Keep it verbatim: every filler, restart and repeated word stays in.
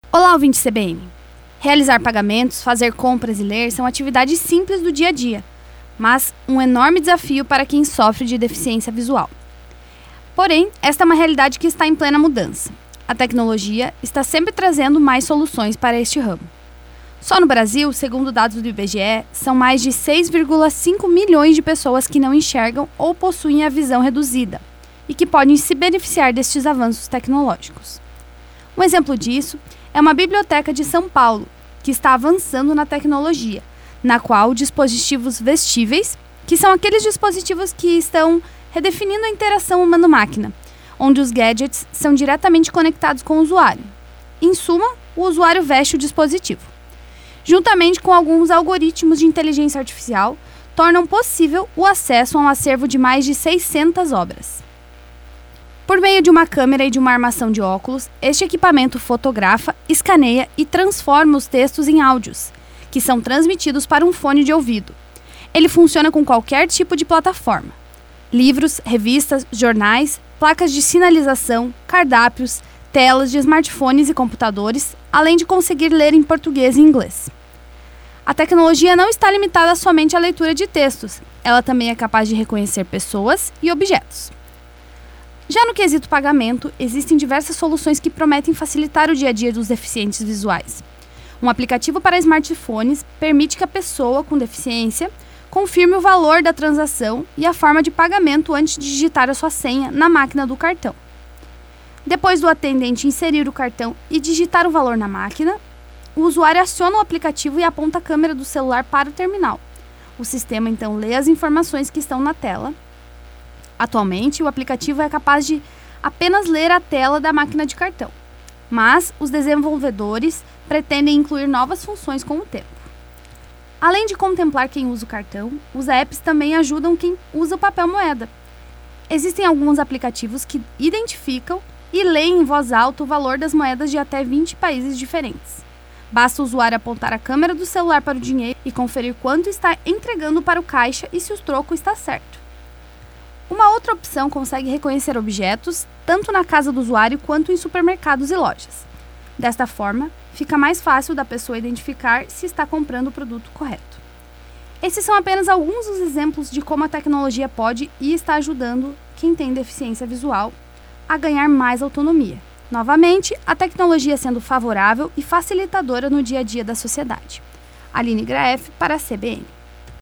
Olá, ouvinte C B N. Realizar pagamentos, fazer compras e ler são atividades simples do dia a dia, mas um enorme desafio para quem sofre de deficiência visual. Porém, esta é uma realidade que está em plena mudança. A tecnologia está sempre trazendo mais soluções para este ramo. Só no Brasil, segundo dados do I B G E, são mais de seis vírgula cinco milhões de pessoas que não enxergam ou possuem a visão reduzida e que podem se beneficiar destes avanços tecnológicos. Um exemplo disso é uma biblioteca de São Paulo, que está avançando na tecnologia, na qual dispositivos vestíveis, que são aqueles dispositivos que estão redefinindo a interação humano-máquina, onde os gadgets são diretamente conectados com o usuário. Em suma, o usuário veste o dispositivo. Juntamente com alguns algoritmos de inteligência artificial, tornam possível o acesso a um acervo de mais de seiscentas obras. Por meio de uma câmera e de uma armação de óculos, este equipamento fotografa, escaneia e transforma os textos em áudios, que são transmitidos para um fone de ouvido. Ele funciona com qualquer tipo de plataforma: livros, revistas, jornais, placas de sinalização, cardápios, telas de smartphones e computadores, além de conseguir ler em português e inglês. A tecnologia não está limitada somente à leitura de textos, ela também é capaz de reconhecer pessoas e objetos. Já no quesito pagamento, existem diversas soluções que prometem facilitar o dia a dia dos deficientes visuais. Um aplicativo para smartphones permite que a pessoa com deficiência confirme o valor da transação e a forma de pagamento antes de digitar a sua senha na máquina do cartão. Depois do atendente inserir o cartão e digitar o valor na máquina, o usuário aciona o aplicativo e aponta a câmera do celular para o terminal. O sistema então lê as informações que estão na tela. Atualmente, o aplicativo é capaz de apenas ler a tela da máquina de cartão, mas os desenvolvedores pretendem incluir novas funções com o tempo. Além de contemplar quem usa o cartão, os apps também ajudam quem usa o papel moeda. Existem alguns aplicativos que identificam e leem em voz alta o valor das moedas de até vinte países diferentes. Basta o usuário apontar a câmera do celular para o dinheiro e conferir quanto está entregando para o caixa e se o troco está certo. Uma outra opção consegue reconhecer objetos tanto na casa do usuário quanto em supermercados e lojas. Desta forma, fica mais fácil da pessoa identificar se está comprando o produto correto. Esses são apenas alguns dos exemplos de como a tecnologia pode e está ajudando quem tem deficiência visual a ganhar mais autonomia. Novamente, a tecnologia sendo favorável e facilitadora no dia a dia da sociedade. Aline Graef para a C B N.